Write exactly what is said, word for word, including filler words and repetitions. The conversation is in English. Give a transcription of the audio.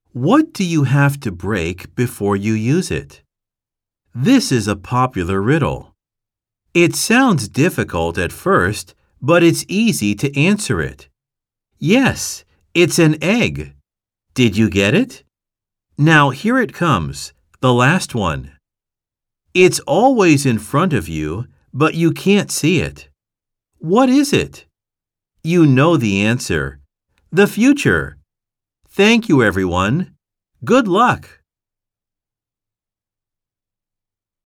What do you have to break before you use it? This is a popular riddle. It sounds difficult at first, but it's easy to answer it. Yes, it's an egg. Did you get it? Now here it comes, the last one. It's always in front of you, but you can't see it. What is it? You know the answer. The future. Thank you, everyone. Good luck.